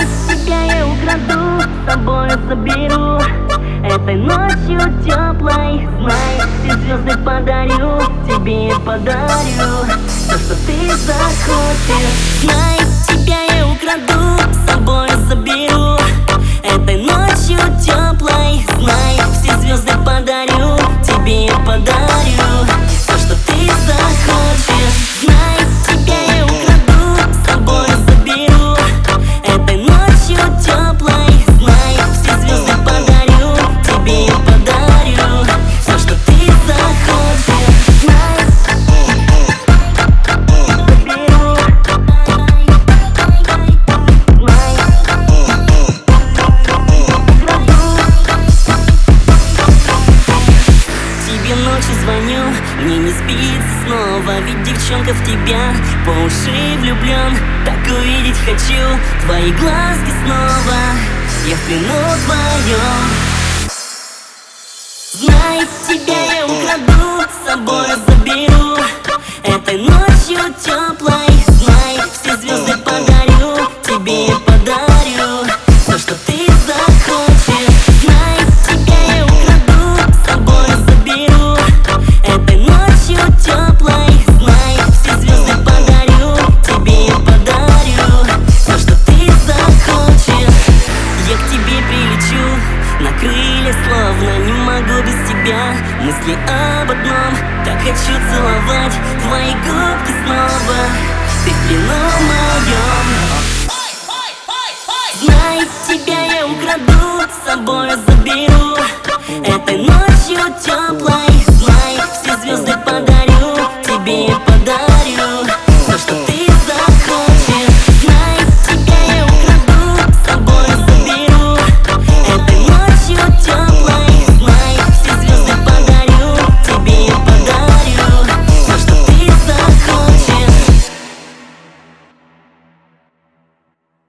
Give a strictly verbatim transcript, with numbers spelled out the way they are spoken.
тебя я украду, с собой заберу. Этой ночью теплой, знай, все звезды подарю, тебе подарю все, что ты захочешь. Знай, тебя я украду, с собой заберу. Этой ночью теплой, знай, все звезды подарю, тебе подарю все, что ты захочешь. Знай, тебя я украду, с собой заберу. Этой ночью теплой, знай, все звезды подарю, тебе подарю все, что ты захочешь. Знай, заберу. Тебе ночью звоню, мне не спится снова, ведь девчонка в тебя по уши влюблен. Так увидеть хочу твои глазки снова, я в плену твоем. Знай, тебя я украду, с собой заберу. Этой ночью теплой,